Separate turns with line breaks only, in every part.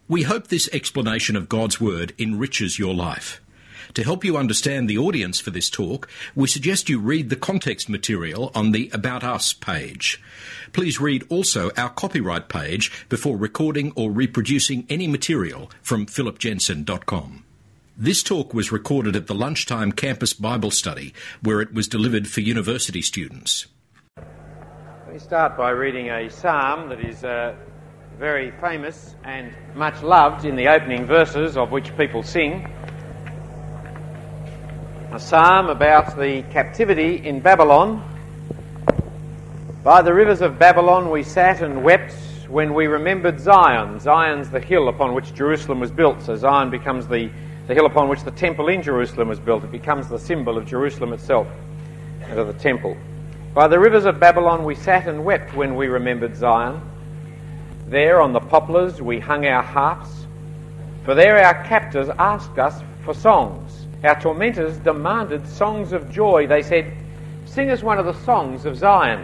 We hope this explanation of God's Word enriches your life. To help you understand the audience for this talk, we suggest you read the context material on the About Us page. Please read also our copyright page before recording or reproducing any material from philipjensen.com. This talk was recorded at the Lunchtime Campus Bible Study, where it was delivered for university students.
Let me start by reading a psalm that is very famous and much loved in the opening verses, of which people sing. A psalm about the captivity in Babylon. By the rivers of Babylon we sat and wept when we remembered Zion. Zion's the hill upon which Jerusalem was built, so Zion becomes the hill upon which the temple in Jerusalem was built. It becomes the symbol of Jerusalem itself and of the temple. By the rivers of Babylon we sat and wept when we remembered Zion. There on the poplars we hung our harps, for there our captors asked us for songs. Our tormentors demanded songs of joy. They said, "Sing us one of the songs of Zion."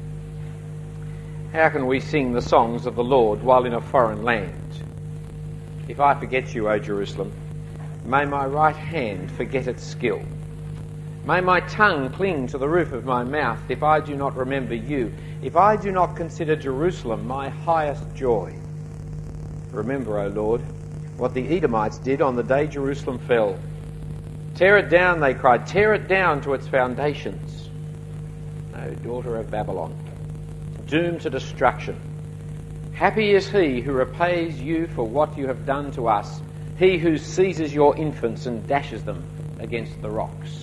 How can we sing the songs of the Lord while in a foreign land? If I forget you, O Jerusalem, may my right hand forget its skill. May my tongue cling to the roof of my mouth if I do not remember you, if I do not consider Jerusalem my highest joy. Remember, O Lord, what the Edomites did on the day Jerusalem fell. Tear it down, they cried, tear it down to its foundations. O daughter of Babylon, doomed to destruction. Happy is he who repays you for what you have done to us, he who seizes your infants and dashes them against the rocks.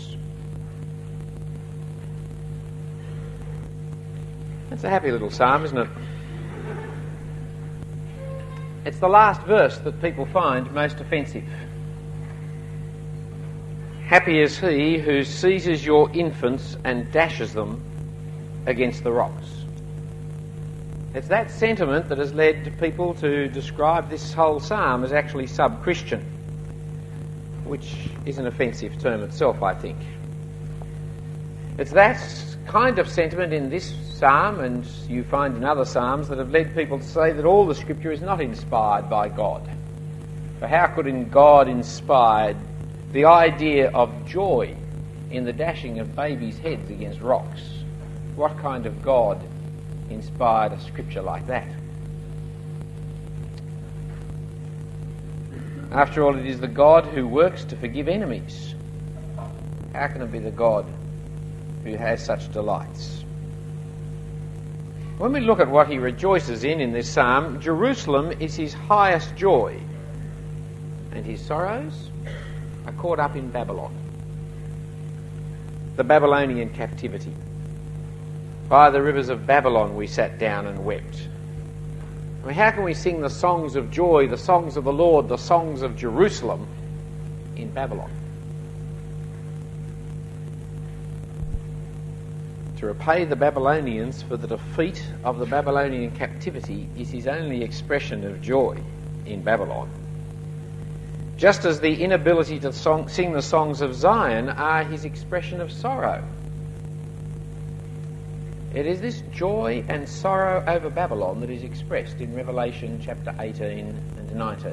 That's a happy little psalm, isn't it? It's the last verse that people find most offensive. Happy is he who seizes your infants and dashes them against the rocks. It's that sentiment that has led people to describe this whole psalm as actually sub-Christian, which is an offensive term itself, I think. It's that kind of sentiment in this psalm, and you find in other psalms, that have led people to say that all the scripture is not inspired by God. For how could God inspire the idea of joy in the dashing of babies' heads against rocks? What kind of God inspired a scripture like that? After all, it is the God who works to forgive enemies. How can it be the God who has such delights? When we look at what he rejoices in this psalm, Jerusalem is his highest joy, and his sorrows are caught up in Babylon, the Babylonian captivity. By the rivers of Babylon we sat down and wept. I mean, how can we sing the songs of joy, the songs of the Lord, the songs of Jerusalem in Babylon? To repay the Babylonians for the defeat of the Babylonian captivity is his only expression of joy in Babylon. Just as the inability to sing the songs of Zion are his expression of sorrow. It is this joy and sorrow over Babylon that is expressed in Revelation chapter 18 and 19.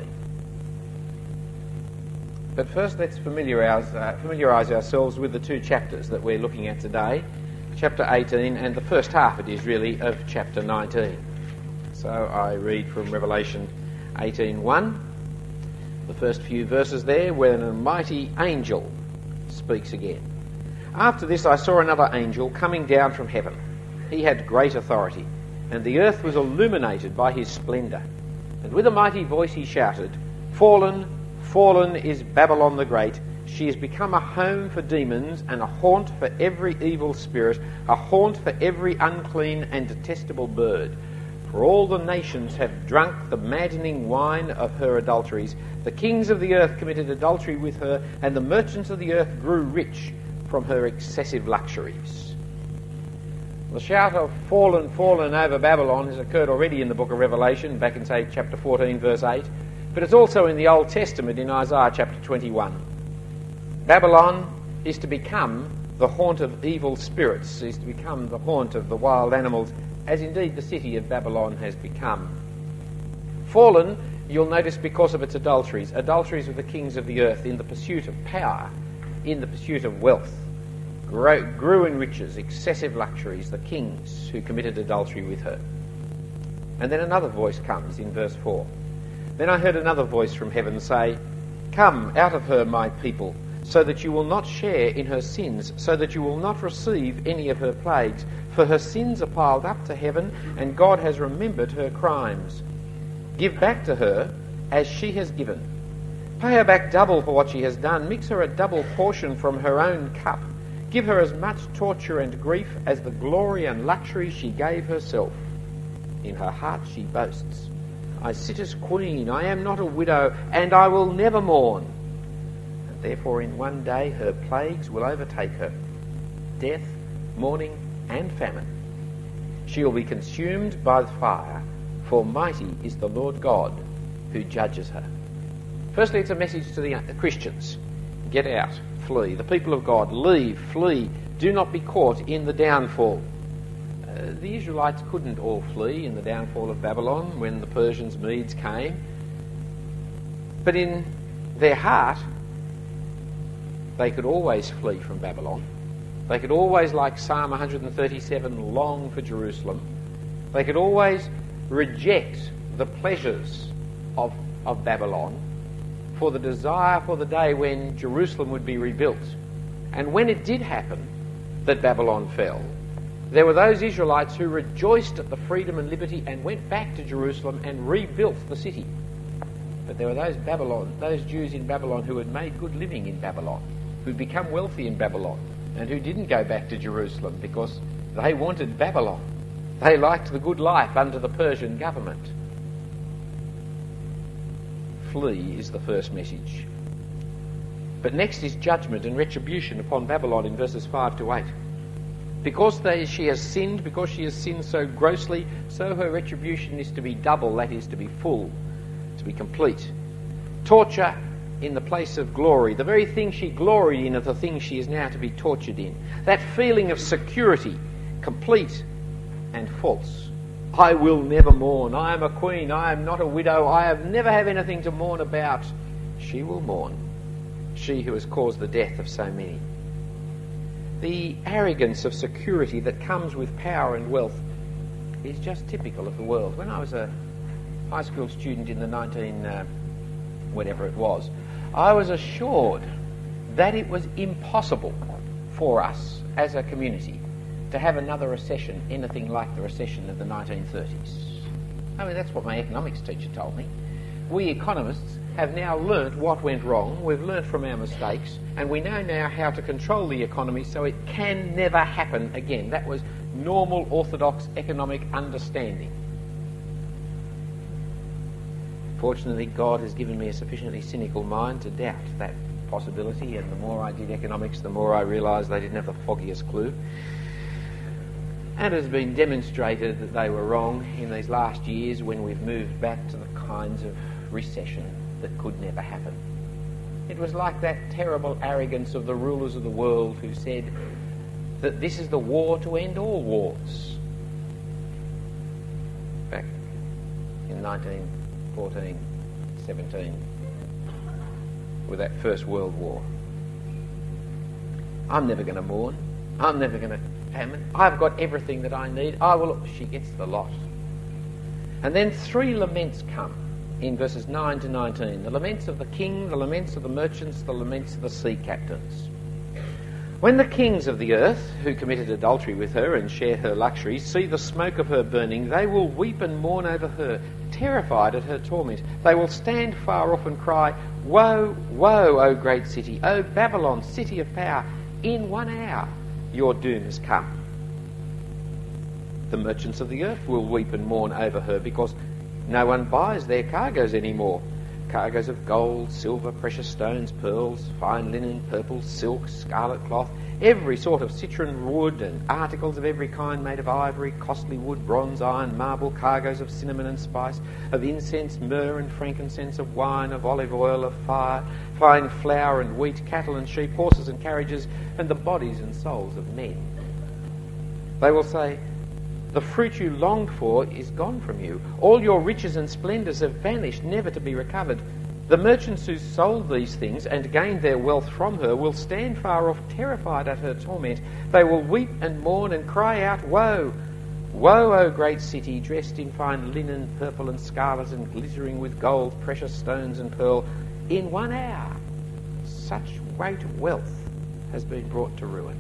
But first let's familiarise ourselves with the two chapters that we're looking at today. Chapter 18 and the first half, it is really, of chapter 19. So I read from Revelation 18:1, the first few verses there, where a mighty angel speaks again. After this I saw another angel coming down from heaven. He had great authority, and the earth was illuminated by his splendour. And with a mighty voice he shouted, "Fallen, fallen is Babylon the Great. She has become a home for demons and a haunt for every evil spirit, a haunt for every unclean and detestable bird. For all the nations have drunk the maddening wine of her adulteries. The kings of the earth committed adultery with her, and the merchants of the earth grew rich from her excessive luxuries." The shout of "fallen, fallen" over Babylon has occurred already in the book of Revelation, back in, say, chapter 14, verse 8, but it's also in the Old Testament in Isaiah chapter 21. Babylon is to become the haunt of evil spirits, is to become the haunt of the wild animals, as indeed the city of Babylon has become. Fallen You'll notice because of its adulteries with the kings of the earth in the pursuit of power, in the pursuit of wealth, grew in riches, excessive luxuries, the kings who committed adultery with her. And then another voice comes in verse 4. Then I heard another voice from heaven say, "Come out of her, my people, so that you will not share in her sins, so that you will not receive any of her plagues. For her sins are piled up to heaven, and God has remembered her crimes. Give back to her as she has given. Pay her back double for what she has done. Mix her a double portion from her own cup. Give her as much torture and grief as the glory and luxury she gave herself. In her heart she boasts, I sit as queen, I am not a widow, and I will never mourn. And therefore in one day her plagues will overtake her, death, mourning, and famine. She will be consumed by the fire, for mighty is the Lord God who judges her." Firstly, it's a message to the Christians. Get out, flee. The people of God, leave, flee. Do not be caught in the downfall. The Israelites couldn't all flee in the downfall of Babylon when the Persians, Medes came. But in their heart, they could always flee from Babylon. They could always, like Psalm 137, long for Jerusalem. They could always reject the pleasures of Babylon for the desire for the day when Jerusalem would be rebuilt. And when it did happen that Babylon fell, there were those Israelites who rejoiced at the freedom and liberty and went back to Jerusalem and rebuilt the city. But there were those Jews in Babylon who had made good living in Babylon, who'd become wealthy in Babylon, and who didn't go back to Jerusalem because they wanted Babylon. They liked the good life under the Persian government. Flee is the first message. But next is judgment and retribution upon Babylon in verses 5 to 8. Because she has sinned so grossly, so her retribution is to be double, that is, to be full, to be complete. Torture in the place of glory. The very thing she gloried in are the things she is now to be tortured in. That feeling of security, complete and false. I will never mourn. I am a queen. I am not a widow. I have never have anything to mourn about. She will mourn. She who has caused the death of so many. The arrogance of security that comes with power and wealth is just typical of the world. When I was a high school student in the whatever it was, I was assured that it was impossible for us as a community to have another recession, anything like the recession of the 1930s. I mean, that's what my economics teacher told me. We economists have now learnt what went wrong, we've learnt from our mistakes, and we know now how to control the economy so it can never happen again. That was normal, orthodox economic understanding. Fortunately, God has given me a sufficiently cynical mind to doubt that possibility, and the more I did economics, the more I realised they didn't have the foggiest clue. And it has been demonstrated that they were wrong in these last years when we've moved back to the kinds of recession that could never happen. It was like that terrible arrogance of the rulers of the world who said that this is the war to end all wars. Back in 1914, 17, with that First World War. I'm never going to mourn. I'm never going to famine. I've got everything that I need. She gets the lot. And then three laments come in verses 9 to 19. The laments of the king, the laments of the merchants, the laments of the sea captains. When the kings of the earth, who committed adultery with her and share her luxuries, see the smoke of her burning, they will weep and mourn over her, terrified at her torment. They will stand far off and cry, Woe, woe, O great city, O Babylon, city of power, in 1 hour your doom has come. The merchants of the earth will weep and mourn over her because no one buys their cargoes anymore. Cargoes of gold, silver, precious stones, pearls, fine linen, purple, silk, scarlet cloth, every sort of citron wood and articles of every kind made of ivory, costly wood, bronze, iron, marble, cargoes of cinnamon and spice, of incense, myrrh and frankincense, of wine, of olive oil, of fire, fine flour and wheat, cattle and sheep, horses and carriages, and the bodies and souls of men. They will say, The fruit you longed for is gone from you. All your riches and splendours have vanished, never to be recovered. The merchants who sold these things and gained their wealth from her will stand far off, terrified at her torment. They will weep and mourn and cry out, Woe! Woe, O great city, dressed in fine linen, purple and scarlet, and glittering with gold, precious stones and pearl. In 1 hour, such great wealth has been brought to ruin.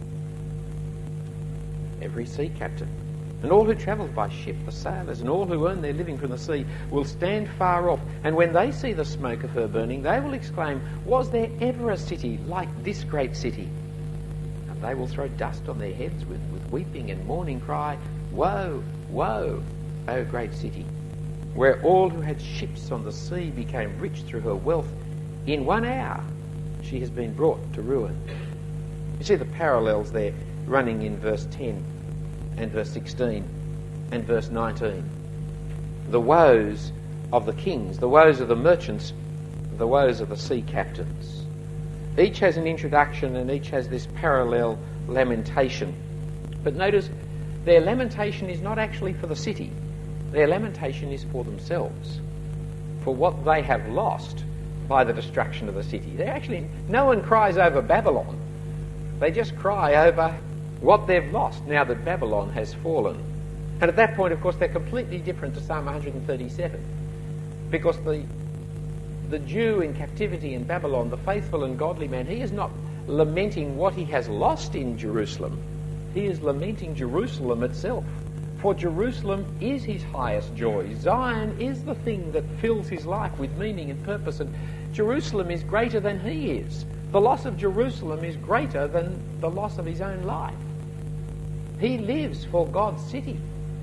Every sea captain and all who travel by ship, the sailors, and all who earn their living from the sea, will stand far off, and when they see the smoke of her burning, they will exclaim, Was there ever a city like this great city? And they will throw dust on their heads with weeping and mourning cry, Woe, woe, O great city, where all who had ships on the sea became rich through her wealth. In 1 hour she has been brought to ruin. You see the parallels there running in verse 10 and verse 16 and verse 19. The woes of the kings, the woes of the merchants, the woes of the sea captains. Each has an introduction and each has this parallel lamentation. But notice, their lamentation is not actually for the city. Their lamentation is for themselves, for what they have lost by the destruction of the city. No one cries over Babylon. They just cry over what they've lost now that Babylon has fallen. And at that point, of course, they're completely different to Psalm 137. Because the Jew in captivity in Babylon, the faithful and godly man, he is not lamenting what he has lost in Jerusalem. He is lamenting Jerusalem itself. For Jerusalem is his highest joy. Zion is the thing that fills his life with meaning and purpose. And Jerusalem is greater than he is. The loss of Jerusalem is greater than the loss of his own life. He lives for God's city.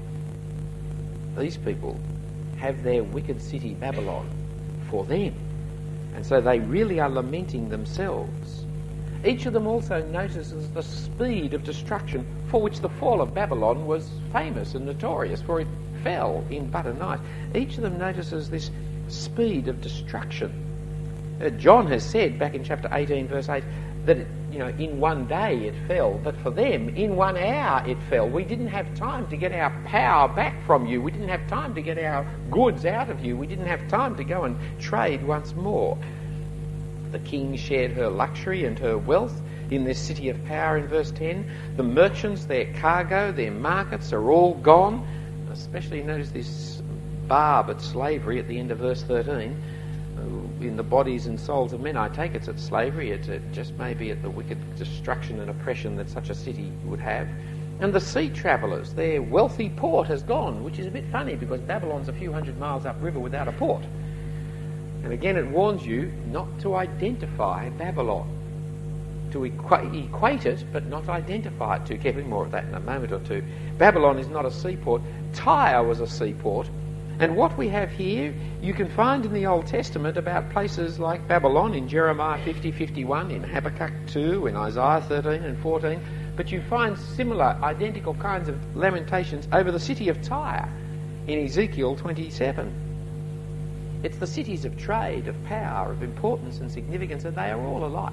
These people have their wicked city Babylon for them. And so they really are lamenting themselves. Each of them also notices the speed of destruction for which the fall of Babylon was famous and notorious, for it fell in but a night. Each of them notices this speed of destruction. John has said back in chapter 18 verse 8 that in 1 day it fell, but for them in 1 hour it fell. We didn't have time to get our power back from you. We didn't have time to get our goods out of you. We didn't have time to go and trade once more. The king shared her luxury and her wealth in this city of power in verse 10. The merchants, their cargo, their markets are all gone. Especially notice this barb at slavery at the end of verse 13. In the bodies and souls of men, I take it's at slavery. It's just maybe at the wicked destruction and oppression that such a city would have. And the sea travellers, their wealthy port has gone, which is a bit funny because Babylon's a few hundred miles upriver without a port. And again it warns you not to identify Babylon, to equate it but not identify it too carefully. More of that in a moment or two. Babylon is not a seaport. Tyre was a seaport. And what we have here, you can find in the Old Testament about places like Babylon in Jeremiah 50, 51, in Habakkuk 2, in Isaiah 13 and 14. But you find similar, identical kinds of lamentations over the city of Tyre in Ezekiel 27. It's the cities of trade, of power, of importance and significance, and they are all alike.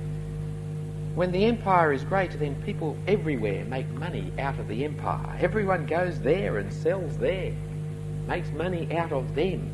When the empire is great, then people everywhere make money out of the empire. Everyone goes there and sells there, makes money out of them.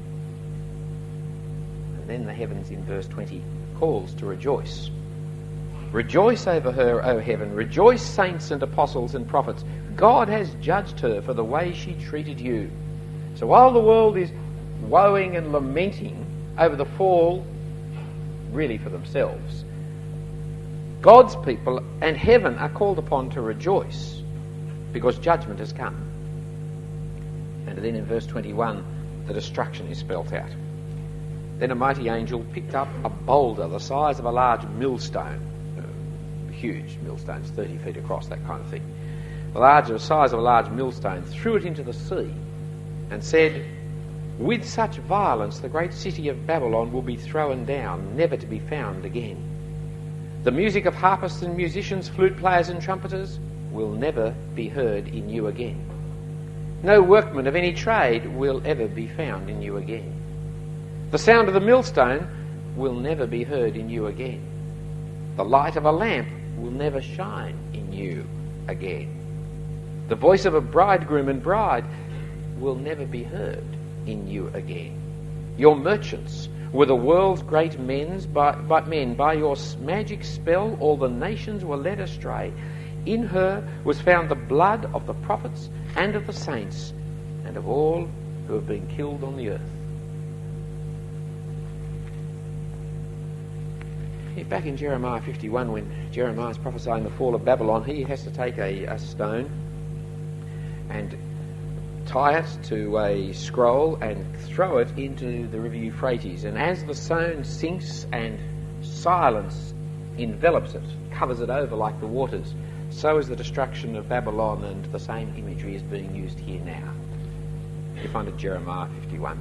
And then the heavens in verse 20 calls to rejoice. Rejoice over her, O heaven. Rejoice, saints and apostles and prophets. God has judged her for the way she treated you. So while the world is woeing and lamenting over the fall, really for themselves, God's people and heaven are called upon to rejoice because judgment has come. And then in verse 21, the destruction is spelt out. Then a mighty angel picked up a boulder the size of a large millstone, huge millstones, 30 feet across, that kind of thing, the size of a large millstone, threw it into the sea and said, With such violence the great city of Babylon will be thrown down, never to be found again. The music of harpists and musicians, flute players and trumpeters will never be heard in you again. No workman of any trade will ever be found in you again. The sound of the millstone will never be heard in you again. The light of a lamp will never shine in you again. The voice of a bridegroom and bride will never be heard in you again. Your merchants were the world's great men. By your magic spell all the nations were led astray. In her was found the blood of the prophets and of the saints and of all who have been killed on the earth. Back in Jeremiah 51, when Jeremiah is prophesying the fall of Babylon, he has to take a stone and tie it to a scroll and throw it into the river Euphrates. And as the stone sinks and silence envelops it, covers it over like the waters, so is the destruction of Babylon, and the same imagery is being used here now. You find it Jeremiah 51.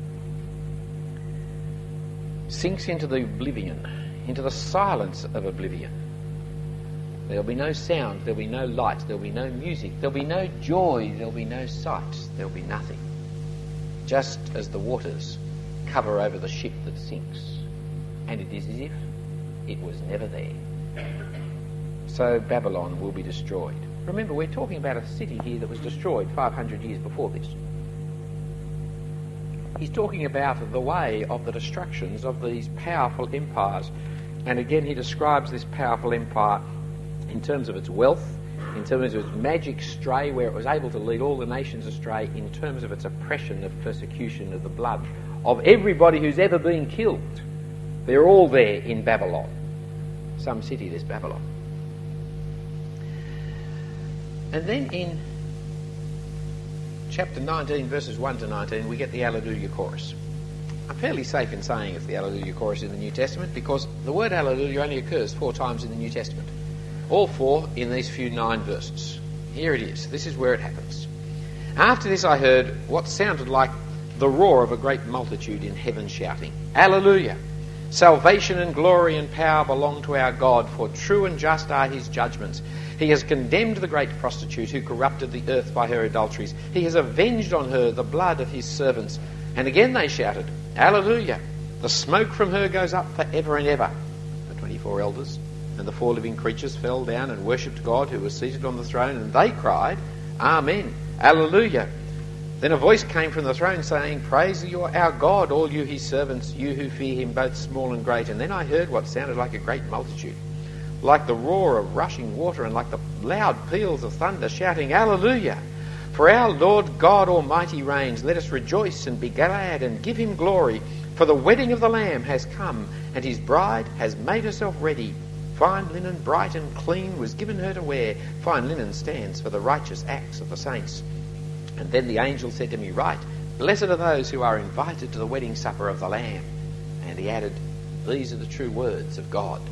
Sinks into the oblivion, into the silence of oblivion. There'll be no sound, there'll be no light, there'll be no music, there'll be no joy, there'll be no sight, there'll be nothing. Just as the waters cover over the ship that sinks, and it is as if it was never there. So Babylon will be destroyed. Remember, we're talking about a city here that was destroyed 500 years before this. He's talking about the way of the destructions of these powerful empires. And again, he describes this powerful empire in terms of its wealth, in terms of its magic stray, where it was able to lead all the nations astray, in terms of its oppression, of persecution, of the blood of everybody who's ever been killed. They're all there in Babylon. Some city, there's Babylon. And then in chapter 19, verses 1 to 19, we get the Alleluia chorus. I'm fairly safe in saying it's the Alleluia chorus in the New Testament, because the word Alleluia only occurs 4 times in the New Testament. All 4 in these few 9 verses. Here it is. This is where it happens. After this I heard what sounded like the roar of a great multitude in heaven shouting, Alleluia! Salvation and glory and power belong to our God, for true and just are his judgments. He has condemned the great prostitute who corrupted the earth by her adulteries. He has avenged on her the blood of his servants. And again they shouted, Alleluia! The smoke from her goes up for ever and ever. The 24 elders and the 4 living creatures fell down and worshipped God who was seated on the throne, and they cried, Amen, Alleluia! Then a voice came from the throne saying, Praise our God, all you his servants, you who fear him, both small and great. And then I heard what sounded like a great multitude, like the roar of rushing water and like the loud peals of thunder, shouting, Alleluia! For our Lord God Almighty reigns. Let us rejoice and be glad and give him glory. For the wedding of the Lamb has come, and his bride has made herself ready. Fine linen, bright and clean, was given her to wear. Fine linen stands for the righteous acts of the saints. And then the angel said to me, Write, blessed are those who are invited to the wedding supper of the Lamb. And he added, These are the true words of God.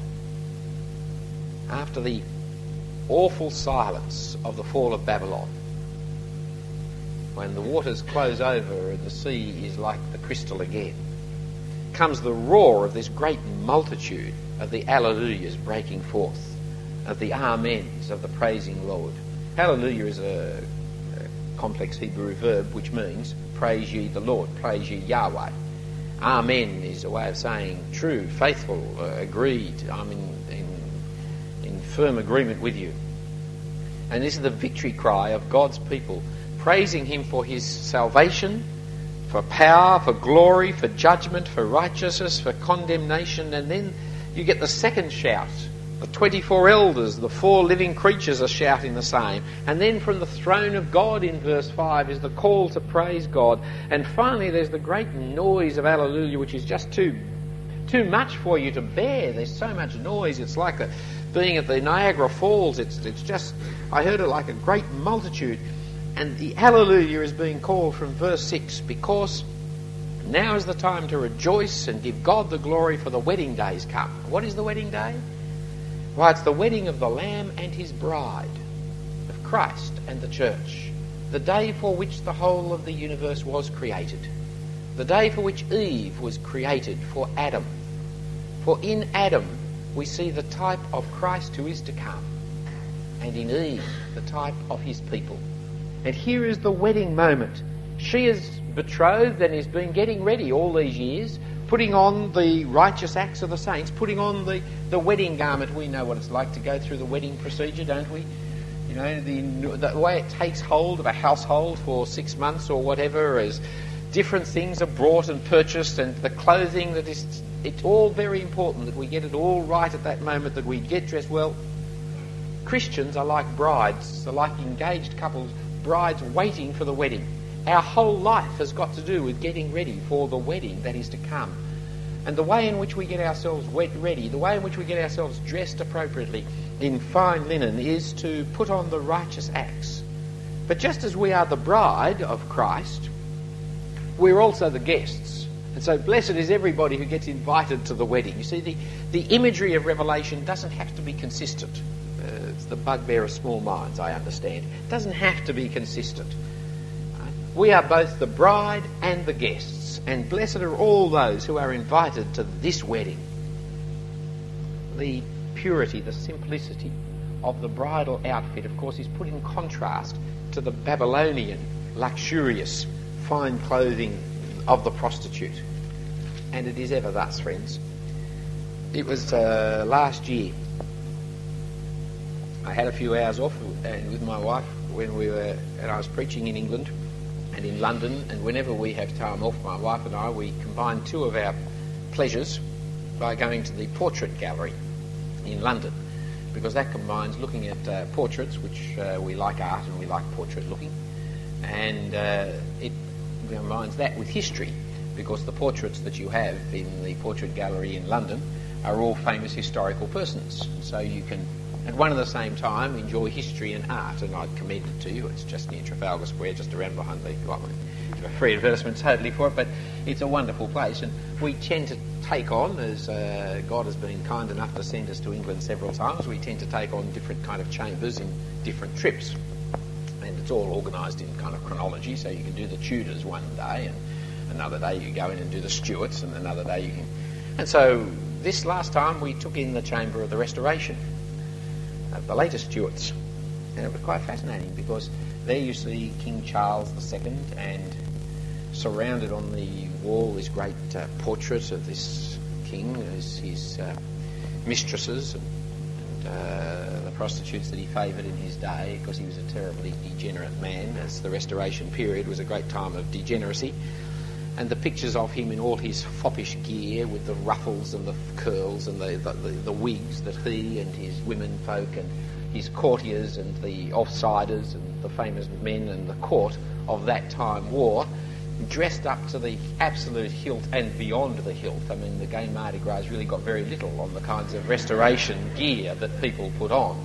After the awful silence of the fall of Babylon, when the waters close over and the sea is like the crystal again, comes the roar of this great multitude of the Alleluias breaking forth, of the Amens, of the praising Lord. Hallelujah is a complex Hebrew verb which means praise ye the Lord, praise ye Yahweh. Amen is a way of saying true, faithful, agreed, I'm in firm agreement with you. And this is the victory cry of God's people, praising him for his salvation, for power, for glory, for judgment, for righteousness, for condemnation. And then you get the second shout. The 24 elders, the 4 living creatures are shouting the same. And then from the throne of God in verse 5 is the call to praise God. And finally there's the great noise of Alleluia, which is just too much for you to bear. There's so much noise. It's like being at the Niagara Falls. It's just, I heard it like a great multitude. And the Alleluia is being called from verse 6, because now is the time to rejoice and give God the glory, for the wedding day is come. What is the wedding day? Why, it's the wedding of the Lamb and his bride, of Christ and the church, the day for which the whole of the universe was created, the day for which Eve was created for Adam. For in Adam we see the type of Christ who is to come, and in Eve the type of his people. And here is the wedding moment. She is betrothed and has been getting ready all these years, putting on the righteous acts of the saints, putting on the wedding garment. We know what it's like to go through the wedding procedure, don't we? You know, the way it takes hold of a household for 6 months or whatever, as different things are brought and purchased, and the clothing that is, it's all very important that we get it all right at that moment, that we get dressed well. Christians are like brides, they're like engaged couples, brides waiting for the wedding. Our whole life has got to do with getting ready for the wedding that is to come. And the way in which we get ourselves ready, the way in which we get ourselves dressed appropriately in fine linen, is to put on the righteous acts. But just as we are the bride of Christ, we're also the guests. And so blessed is everybody who gets invited to the wedding. You see, the imagery of Revelation doesn't have to be consistent. It's the bugbear of small minds, I understand. It doesn't have to be consistent. We are both the bride and the guests, and blessed are all those who are invited to this wedding. The purity, the simplicity of the bridal outfit, of course, is put in contrast to the Babylonian, luxurious, fine clothing of the prostitute. And it is ever thus, friends. It was last year. I had a few hours off with my wife and I was preaching in England and in London, and whenever we have time off, my wife and I, we combine two of our pleasures by going to the Portrait Gallery in London, because that combines looking at portraits, which we like art and we like portrait looking, and it combines that with history, because the portraits that you have in the Portrait Gallery in London are all famous historical persons. So you can, at one and the same time, enjoy history and art, and I'd commend it to you. It's just near Trafalgar Square, just around behind the a free advertisement totally for it, but it's a wonderful place, and we tend to take on, as God has been kind enough to send us to England several times, we tend to take on different kind of chambers in different trips, and it's all organised in kind of chronology, so you can do the Tudors one day, and another day you go in and do the Stuarts, and another day you can... And so this last time we took in the chamber of the Restoration, the later Stuarts, and it was quite fascinating, because there you see King Charles II, and surrounded on the wall this great portrait of this king, his mistresses and the prostitutes that he favoured in his day, because he was a terribly degenerate man, as the Restoration period was a great time of degeneracy. And the pictures of him in all his foppish gear, with the ruffles and the curls and the wigs that he and his women folk and his courtiers and the offsiders and the famous men and the court of that time wore, dressed up to the absolute hilt and beyond the hilt. I mean, the gay Mardi Gras really got very little on the kinds of Restoration gear that people put on.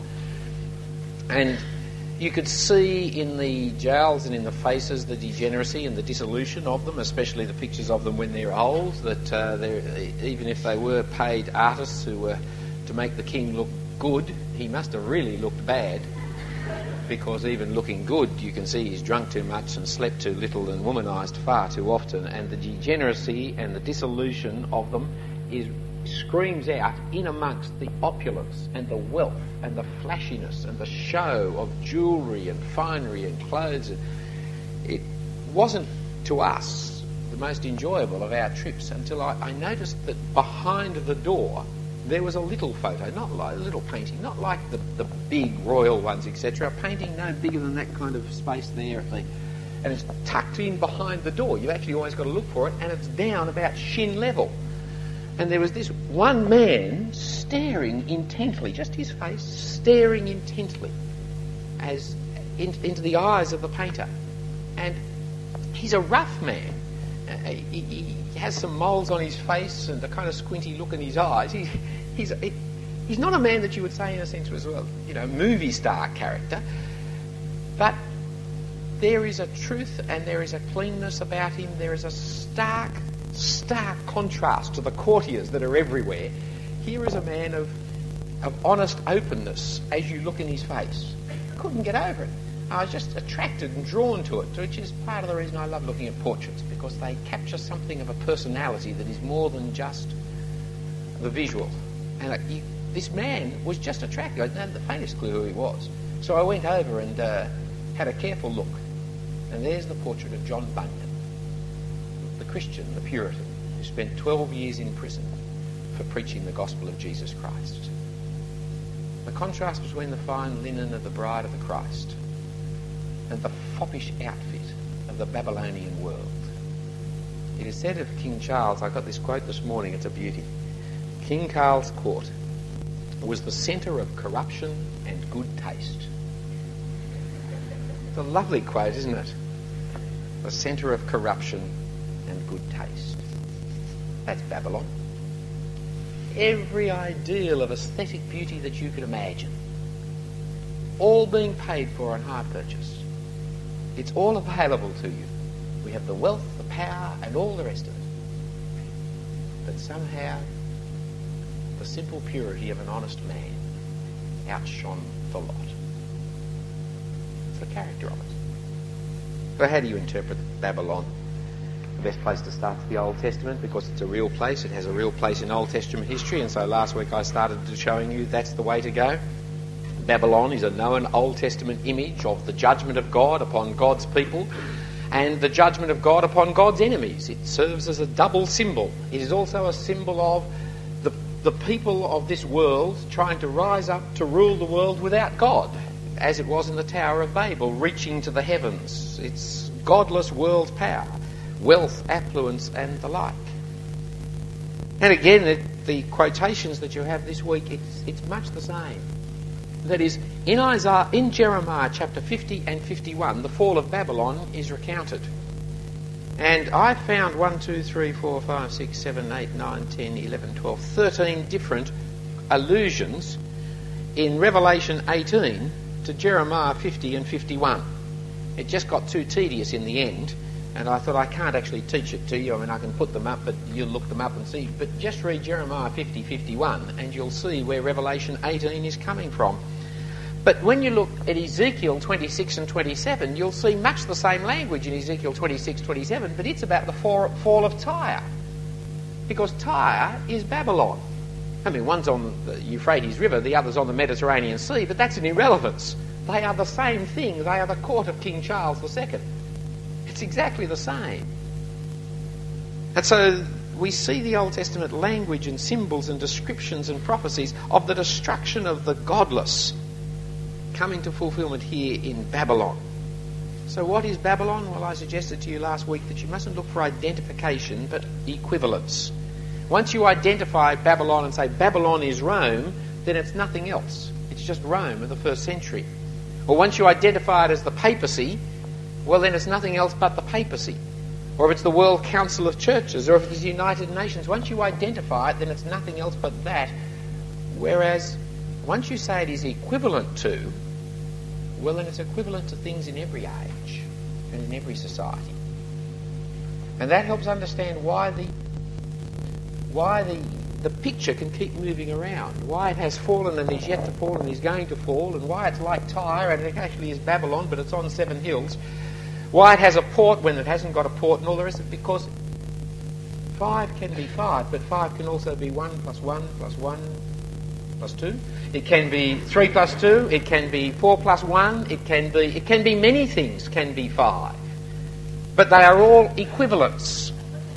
And you could see in the jowls and in the faces the degeneracy and the dissolution of them, especially the pictures of them when they're old, that even if they were paid artists who were to make the king look good, he must have really looked bad, because even looking good, you can see he's drunk too much and slept too little and womanised far too often, and the degeneracy and the dissolution of them screams out in amongst the opulence and the wealth and the flashiness and the show of jewellery and finery and clothes. It wasn't, to us, the most enjoyable of our trips until I noticed that behind the door there was a little photo, not like a little painting, not like the big royal ones, etc. A painting no bigger than that kind of space there, and it's tucked in behind the door. You've actually always got to look for it, and it's down about shin level. And there was this one man staring intently, just his face, staring intently as into the eyes of the painter. And he's a rough man. He has some moles on his face and a kind of squinty look in his eyes. He's not a man that you would say, in a sense, was a movie star character, but there is a truth and there is a cleanness about him. There is a stark contrast to the courtiers that are everywhere. Here is a man of honest openness as you look in his face. I couldn't get over it. I was just attracted and drawn to it, which is part of the reason I love looking at portraits, because they capture something of a personality that is more than just the visual. And this man was just attractive. I didn't have the faintest clue who he was. So I went over and had a careful look. And there's the portrait of John Bunyan, the Christian, the Puritan, who spent 12 years in prison for preaching the gospel of Jesus Christ. The contrast between the fine linen of the bride of the Christ and the foppish outfit of the Babylonian world. It is said of King Charles, I got this quote this morning, it's a beauty. King Charles' court was the centre of corruption and good taste. It's a lovely quote, isn't it? The centre of corruption and good taste. That's Babylon. Every ideal of aesthetic beauty that you could imagine, all being paid for on hire purchase. It's all available to you. We have the wealth, the power, and all the rest of it. But somehow, the simple purity of an honest man outshone the lot. It's the character of it. So how do you interpret Babylon? The best place to start is the Old Testament, because it's a real place. It has a real place in Old Testament history, and so last week I started showing you that's the way to go. Babylon is a known Old Testament image of the judgment of God upon God's people and the judgment of God upon God's enemies. It serves as a double symbol. It is also a symbol of the people of this world trying to rise up to rule the world without God, as it was in the Tower of Babel, reaching to the heavens. It's godless world power, wealth, affluence, and the like. And again, the quotations that you have this week, it's much the same. That is, in Jeremiah chapter 50 and 51, the fall of Babylon is recounted. And I found 1, 2, 3, 4, 5, 6, 7, 8, 9, 10, 11, 12, 13 different allusions in Revelation 18 to Jeremiah 50 and 51. It just got too tedious in the end, and I thought I can't actually teach it to you. I mean, I can put them up, but you'll look them up and see. But just read Jeremiah 50, 51, and you'll see where Revelation 18 is coming from. But when you look at Ezekiel 26 and 27, you'll see much the same language in Ezekiel 26, 27, but it's about the fall of Tyre. Because Tyre is Babylon. I mean, one's on the Euphrates River, the other's on the Mediterranean Sea, but that's an irrelevance. They are the same thing. They are the court of King Charles II. It's exactly the same. And so we see the Old Testament language and symbols and descriptions and prophecies of the destruction of the godless coming to fulfilment here in Babylon. So what is Babylon? Well, I suggested to you last week that you mustn't look for identification, but equivalence. Once you identify Babylon and say Babylon is Rome, then it's nothing else. It's just Rome of the first century. Or once you identify it as the papacy, well, then it's nothing else but the papacy. Or if it's the World Council of Churches, or if it's the United Nations, once you identify it, then it's nothing else but that. Whereas once you say it is equivalent to, well, then it's equivalent to things in every age and in every society. And that helps understand why the picture can keep moving around, why it has fallen and is yet to fall and is going to fall, and why it's like Tyre and it actually is Babylon, but it's on 7 hills, why it has a port when it hasn't got a port, and all the rest of it, because 5 can be 5, but 5 can also be 1 plus 1 plus 1 plus 2. It can be 3 plus 2. It can be 4 plus 1. It can be many things can be 5. But they are all equivalents.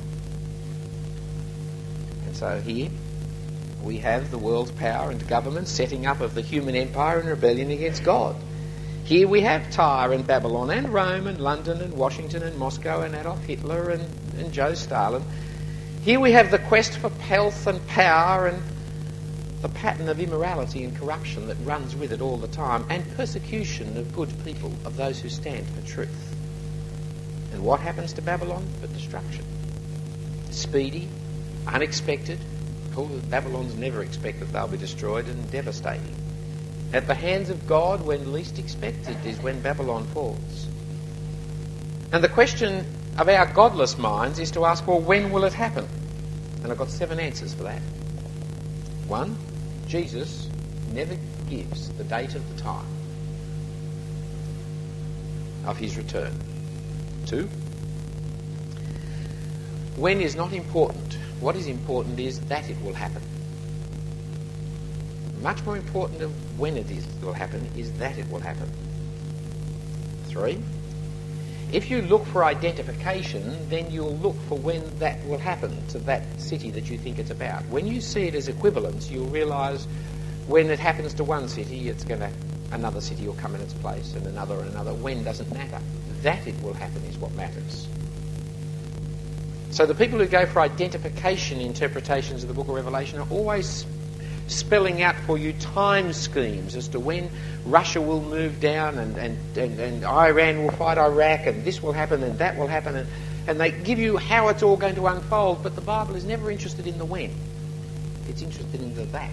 And so here we have the world's power and government setting up of the human empire in rebellion against God. Here we have Tyre and Babylon and Rome and London and Washington and Moscow and Adolf Hitler and Joe Stalin. Here we have the quest for health and power and the pattern of immorality and corruption that runs with it all the time, and persecution of good people, of those who stand for truth. And what happens to Babylon but destruction? Speedy, unexpected. Babylon's never expect that they'll be destroyed, and devastating. At the hands of God, when least expected, is when Babylon falls. And the question of our godless minds is to ask, well, when will it happen? And I've got 7 answers for that. 1, Jesus never gives the date of the time of his return. 2, when is not important. What is important is that it will happen. Much more important than when it will happen is that it will happen. 3, if you look for identification, then you'll look for when that will happen to that city that you think it's about. When you see it as equivalence, you'll realise when it happens to one city, another city will come in its place, and another and another. When doesn't matter. That it will happen is what matters. So the people who go for identification interpretations of the book of Revelation are always spelling out for you time schemes as to when Russia will move down and Iran will fight Iraq and this will happen and that will happen, and they give you how it's all going to unfold, but the Bible is never interested in the when. It's interested in the that.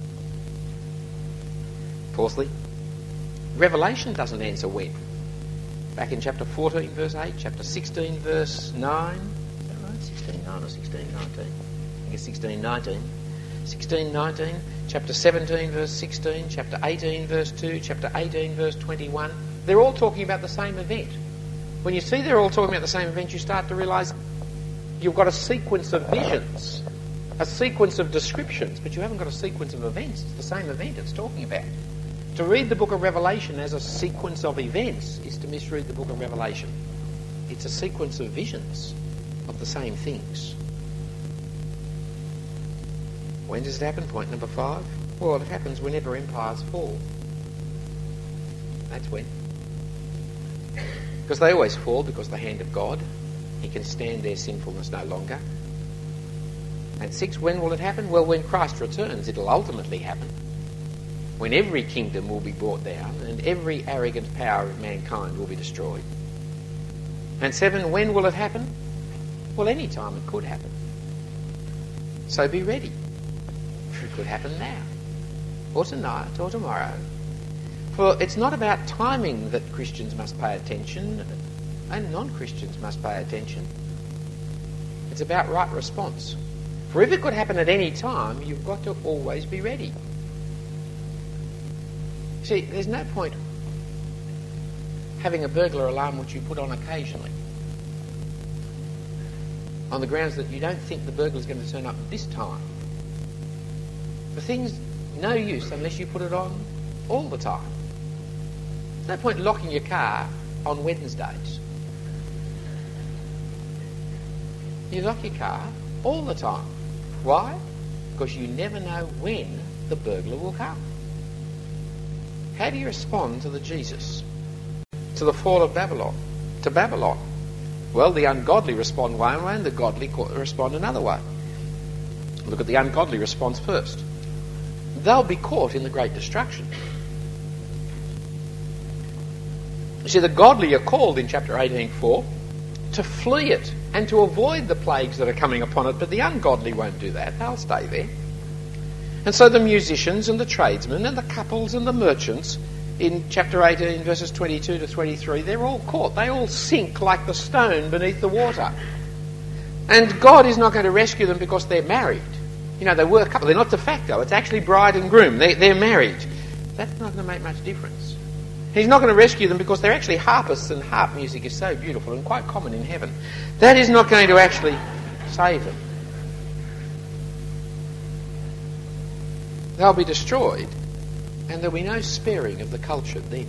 Fourthly, Revelation doesn't answer when. Back in chapter 14 verse 8, chapter 16 verse 9, is that right? 16:9 or 16:19? I think it's 16:19. 16:19, chapter 17 verse 16, chapter 18 verse 2, chapter 18 verse 21. They're all talking about the same event. When you see they're all talking about the same event, you start to realise you've got a sequence of visions, a sequence of descriptions, but you haven't got a sequence of events. It's the same event it's talking about. To read the book of Revelation as a sequence of events is to misread the book of Revelation. It's a sequence of visions of the same things. When does it happen? Point number 5. Well, it happens whenever empires fall. That's when. Because they always fall because the hand of God. He can stand their sinfulness no longer. And 6, when will it happen? Well, when Christ returns, it'll ultimately happen. When every kingdom will be brought down and every arrogant power of mankind will be destroyed. And 7, when will it happen? Well, any time it could happen. So be ready. It could happen now, or tonight, or tomorrow. For it's not about timing that Christians must pay attention, and non-Christians must pay attention. It's about right response. For if it could happen at any time, you've got to always be ready. See, there's no point having a burglar alarm which you put on occasionally, on the grounds that you don't think the burglar's going to turn up this time. The thing's no use unless you put it on all the time. There's no point locking your car on Wednesdays. You lock your car all the time. Why? Because you never know when the burglar will come. How do you respond to the Jesus? To the fall of Babylon? To Babylon? Well, the ungodly respond one way and the godly respond another way. Look at the ungodly response first. They'll be caught in the great destruction. You see, the godly are called in chapter 18:4 to flee it and to avoid the plagues that are coming upon it, but the ungodly won't do that. They'll stay there. And so the musicians and the tradesmen and the couples and the merchants in chapter 18 verses 22 to 23, they're all caught. They all sink like the stone beneath the water. And God is not going to rescue them because they're married. You know, they were a couple. They're not de facto. It's actually bride and groom. They're married. That's not going to make much difference. He's not going to rescue them because they're actually harpists, and harp music is so beautiful and quite common in heaven. That is not going to actually save them. They'll be destroyed, and there'll be no sparing of the culture then.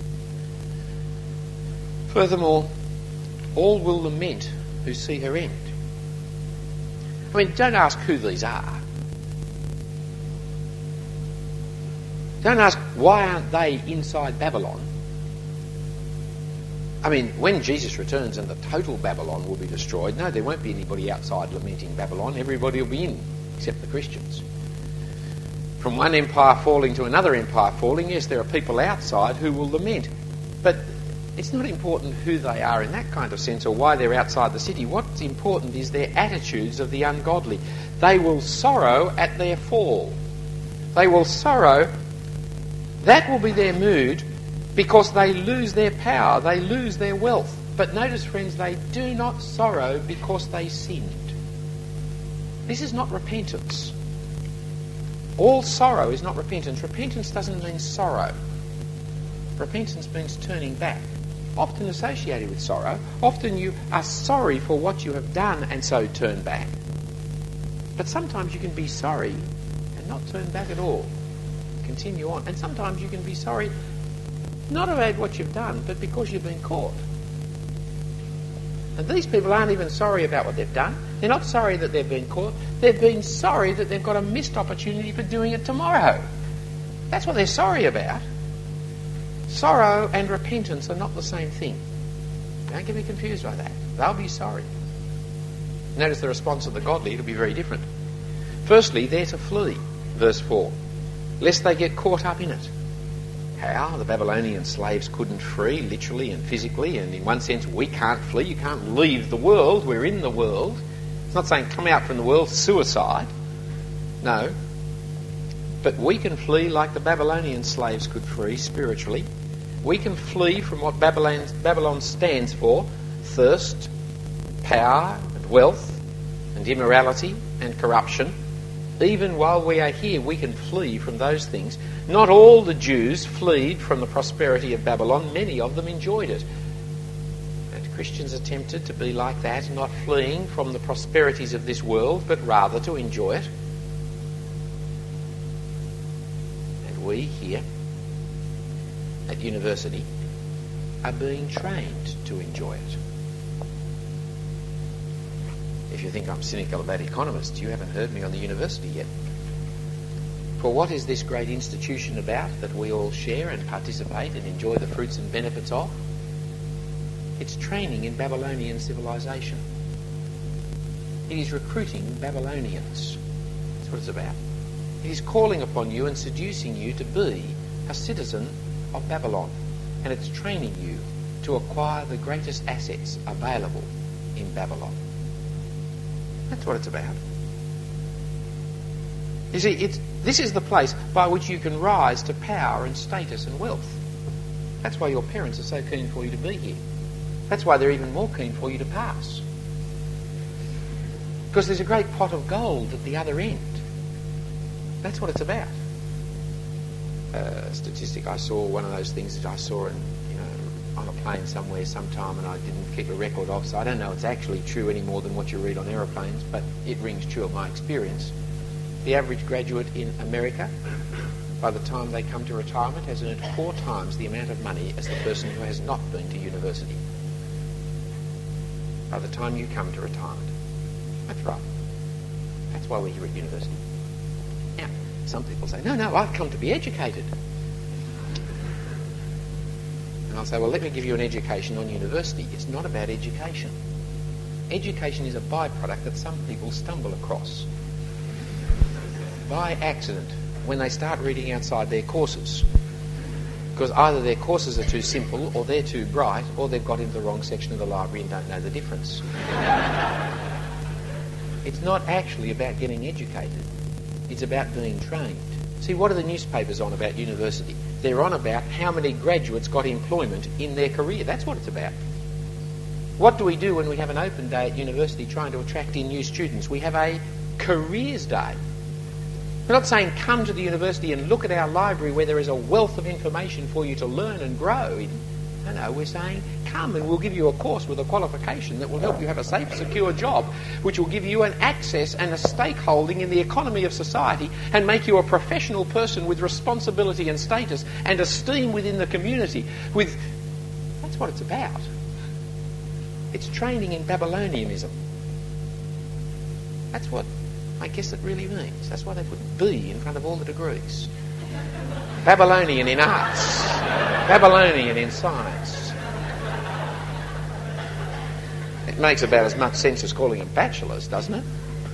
Furthermore, all will lament who see her end. I mean, don't ask who these are. Don't ask why aren't they inside Babylon. I mean, when Jesus returns and the total Babylon will be destroyed, no, there won't be anybody outside lamenting Babylon. Everybody will be in, except the Christians. From one empire falling to another empire falling, yes, there are people outside who will lament. But it's not important who they are in that kind of sense or why they're outside the city. What's important is their attitudes of the ungodly. They will sorrow at their fall. They will sorrow. That will be their mood because they lose their power, they lose their wealth. But notice, friends, they do not sorrow because they sinned. This is not repentance. All sorrow is not repentance. Repentance doesn't mean sorrow. Repentance means turning back. Often associated with sorrow. Often you are sorry for what you have done and so turn back. But sometimes you can be sorry and not turn back at all. Continue on. And sometimes you can be sorry not about what you've done, but because you've been caught. And these people aren't even sorry about what they've done. They're not sorry that they've been caught. They've been sorry that they've got a missed opportunity for doing it tomorrow. That's what they're sorry about. Sorrow and repentance are not the same thing. Don't get me confused by that. They'll be sorry. Notice the response of the godly, it'll be very different. Firstly, they're to flee, verse 4, lest they get caught up in it. How? The Babylonian slaves couldn't flee, literally and physically, and in one sense we can't flee. You can't leave the world, we're in the world. It's not saying come out from the world, suicide. No. But we can flee like the Babylonian slaves could flee spiritually. We can flee from what Babylon stands for: thirst, power, and wealth, and immorality, and corruption. Even while we are here, we can flee from those things. Not all the Jews fled from the prosperity of Babylon. Many of them enjoyed it. And Christians are tempted to be like that, not fleeing from the prosperities of this world, but rather to enjoy it. And we here at university are being trained to enjoy it. If you think I'm cynical about economists, you haven't heard me on the university yet. For what is this great institution about that we all share and participate and enjoy the fruits and benefits of? It's training in Babylonian civilization. It is recruiting Babylonians. That's what it's about. It is calling upon you and seducing you to be a citizen of Babylon. And it's training you to acquire the greatest assets available in Babylon. That's what it's about. You see, this is the place by which you can rise to power and status and wealth. That's why your parents are so keen for you to be here. That's why they're even more keen for you to pass. Because there's a great pot of gold at the other end. That's what it's about. Statistic, I saw one of those things that I saw on a plane somewhere sometime, and I didn't keep a record of, so I don't know it's actually true any more than what you read on aeroplanes, but it rings true of my experience. The average graduate in America, by the time they come to retirement, has earned 4 times the amount of money as the person who has not been to university. By the time you come to retirement. That's right. That's why we're here at university. Now, some people say, no, I've come to be educated. And I'll say, well, let me give you an education on university. It's not about education. Education is a byproduct that some people stumble across by accident when they start reading outside their courses. Because either their courses are too simple, or they're too bright, or they've got into the wrong section of the library and don't know the difference. It's not actually about getting educated. It's about being trained. See, what are the newspapers on about university? They're on about how many graduates got employment in their career. That's what it's about. What do we do when we have an open day at university trying to attract in new students? We have a careers day. We're not saying come to the university and look at our library where there is a wealth of information for you to learn and grow in. No, we're saying come and we'll give you a course with a qualification that will help you have a safe, secure job, which will give you an access and a stakeholding in the economy of society and make you a professional person with responsibility and status and esteem within the community. That's what it's about. It's training in Babylonianism. That's what I guess it really means. That's why they put B in front of all the degrees. Babylonian in arts. Babylonian in science. It makes about as much sense as calling them bachelors, doesn't it?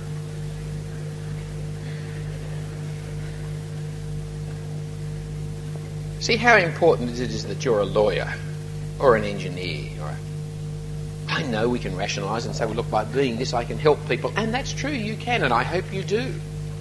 See how important it is that you're a lawyer or an engineer I know we can rationalise and say, well, look, by being this I can help people. And that's true, you can, and I hope you do.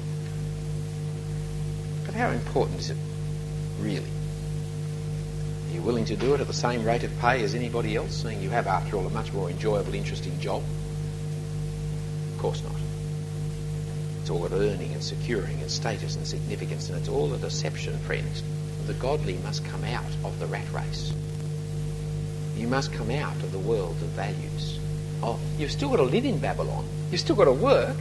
But how important is it, really? Are you willing to do it at the same rate of pay as anybody else, seeing you have, after all, a much more enjoyable, interesting job? Of course not. It's all about earning and securing and status and significance, and it's all a deception, friends. The godly must come out of the rat race. You must come out of the world of values. You've still got to live in Babylon. You've still got to work.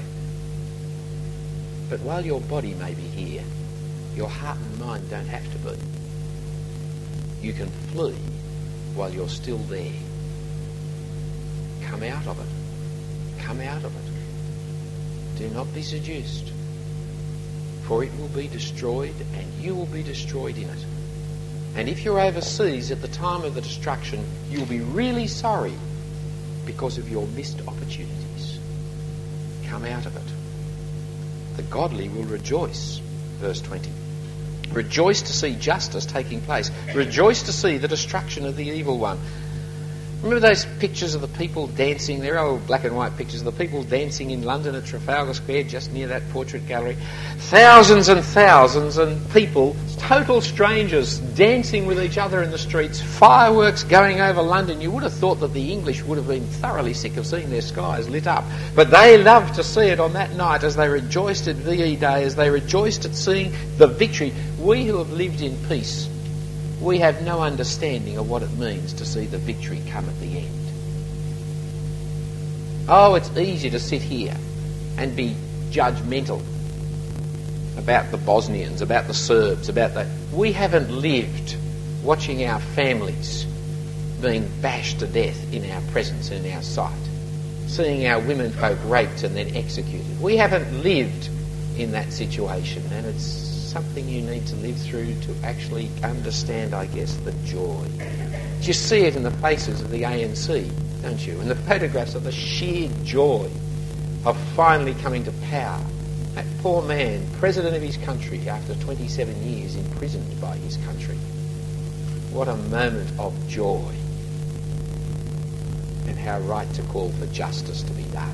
But while your body may be here, your heart and mind don't have to be. You can flee while you're still there. Come out of it. Come out of it. Do not be seduced. for it will be destroyed, and you will be destroyed in it. And if you're overseas at the time of the destruction, you'll be really sorry because of your missed opportunities. Come out of it. The godly will rejoice, verse 20. Rejoice to see justice taking place. Rejoice to see the destruction of the evil one. Remember those pictures of the people dancing? They're old black and white pictures of the people dancing in London at Trafalgar Square, just near that portrait gallery. Thousands and thousands of people, total strangers, dancing with each other in the streets, fireworks going over London. You would have thought that the English would have been thoroughly sick of seeing their skies lit up. But they loved to see it on that night as they rejoiced at VE Day, as they rejoiced at seeing the victory. We who have lived in peace, we have no understanding of what it means to see the victory come at the end. Oh, it's easy to sit here and be judgmental about the Bosnians, about the Serbs, about that. We haven't lived watching our families being bashed to death in our presence and in our sight, seeing our women folk raped and then executed. We haven't lived in that situation, and it's something you need to live through to actually understand, I guess, the joy. You see it in the faces of the ANC, don't you? In the photographs of the sheer joy of finally coming to power. That poor man, president of his country after 27 years imprisoned by his country. What a moment of joy. And how right to call for justice to be done.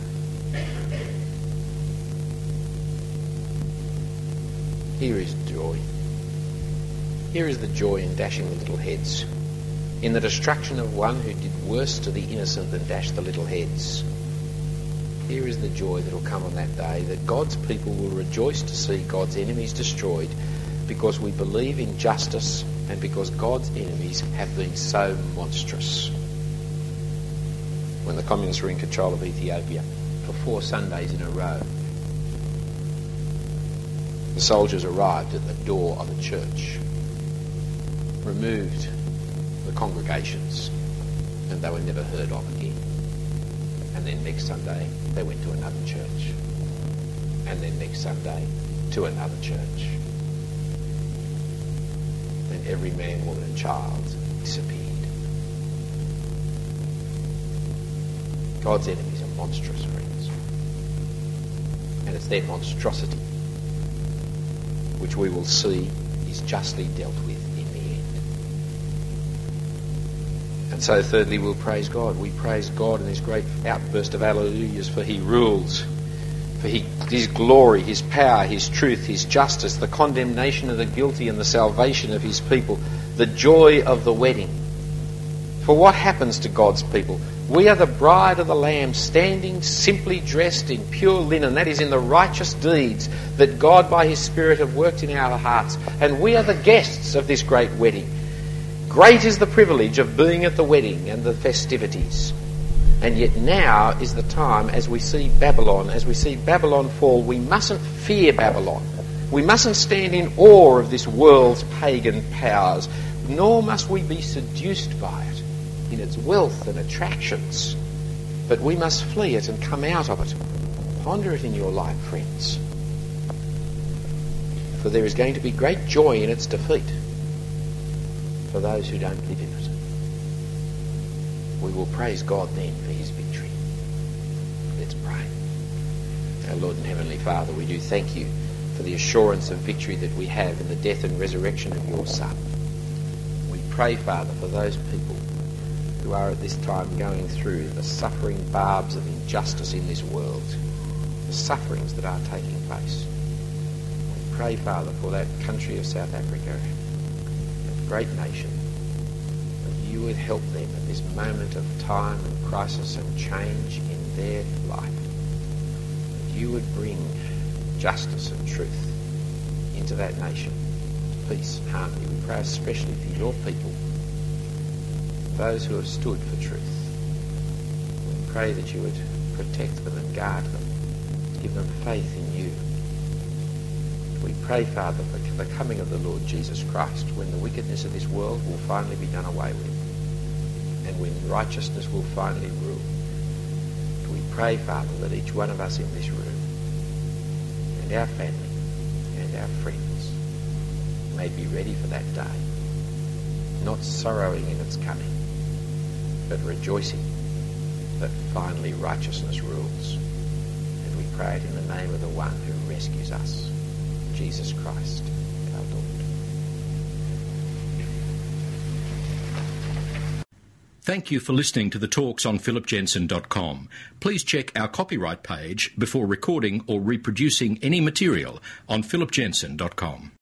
Here is joy. Here is the joy in dashing the little heads, in the destruction of one who did worse to the innocent than dash the little heads. Here is the joy that will come on that day, that God's people will rejoice to see God's enemies destroyed because we believe in justice and because God's enemies have been so monstrous. When the communists were in control of Ethiopia for 4 Sundays in a row, the soldiers arrived at the door of a church, removed the congregations, and they were never heard of again. And then next Sunday, they went to another church. And then next Sunday, to another church. And every man, woman and child disappeared. God's enemies are monstrous, friends. And it's their monstrosity which we will see is justly dealt with in the end. And so thirdly, we'll praise God. We praise God in this great outburst of hallelujahs, for he rules, for his glory, his power, his truth, his justice, the condemnation of the guilty and the salvation of his people, the joy of the wedding. For what happens to God's people? We are the bride of the Lamb, standing simply dressed in pure linen, that is, in the righteous deeds that God by his Spirit have worked in our hearts. And we are the guests of this great wedding. Great is the privilege of being at the wedding and the festivities. And yet now is the time, as we see Babylon fall, we mustn't fear Babylon. We mustn't stand in awe of this world's pagan powers, nor must we be seduced by it in its wealth and attractions. But we must flee it and come out of it. Ponder it in your life, friends. For there is going to be great joy in its defeat for those who don't live in it. We will praise God then for his victory. Let's pray. Our Lord and Heavenly Father, we do thank you for the assurance of victory that we have in the death and resurrection of your Son. We pray, Father, for those people who are at this time going through the suffering barbs of injustice in this world, the sufferings that are taking place. We pray, Father, for that country of South Africa, that great nation, that you would help them at this moment of time and crisis and change in their life. That you would bring justice and truth into that nation, peace and harmony. We pray especially for your people, those who have stood for truth. We pray that you would protect them and guard them, give them faith in you. We pray, Father, for the coming of the Lord Jesus Christ, when the wickedness of this world will finally be done away with, and when righteousness will finally rule. We pray, Father, that each one of us in this room, and our family, and our friends may be ready for that day, not sorrowing in its coming, but rejoicing that finally righteousness rules. And we pray it in the name of the one who rescues us, Jesus Christ, our Lord.
Thank you for listening to the talks on philipjensen.com. Please check our copyright page before recording or reproducing any material on philipjensen.com.